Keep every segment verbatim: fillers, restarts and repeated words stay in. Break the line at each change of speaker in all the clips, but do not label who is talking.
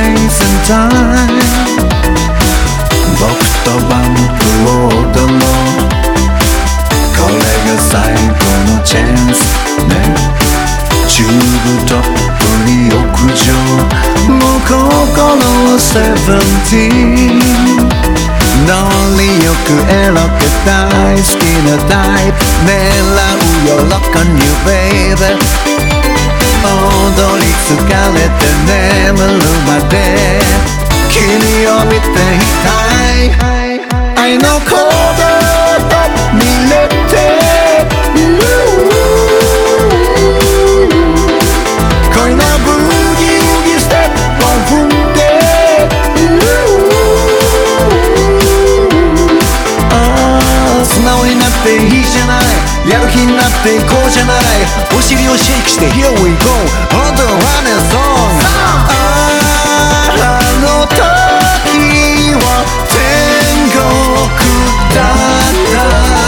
space and time 僕とバンプを踊ろうこれが最後のチャンスねチューブトップに屋上もう心はセブンティーンノリよくエロく大好きなタイプ狙うよ Lock on you baby 踊り疲れて眠るまで君を見ていたい愛の鼓動と見れて恋のブギウギステップを踏んでああ素直になっていいじゃないやる気になっていこうじゃないお尻をシェイクして Here we go On the running song あの時は天国だった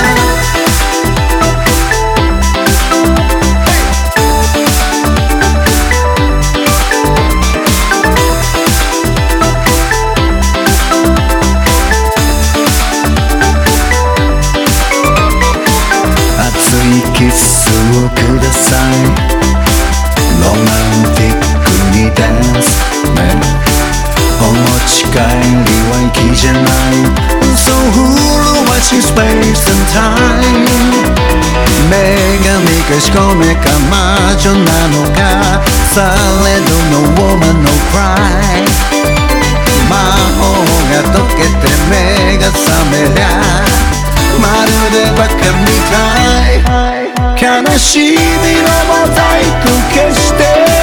キッスをくださいロマンティックにダンス、ね、お持ち帰りは粋じゃない So who watching space and time 女神かしこめか魔女なのかされどの woman no cry 魔法が解けて目が覚めりゃまるでバカみたい悲しみのモザイク消して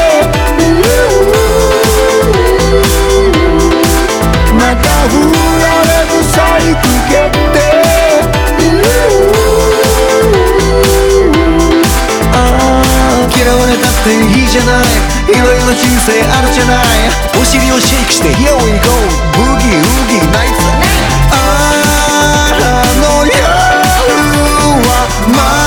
また振られるサイク決定ああ嫌われたっていいじゃないいろいろ人生あるじゃないお尻をシェイクして Here we go ブギウギナイツああの夜は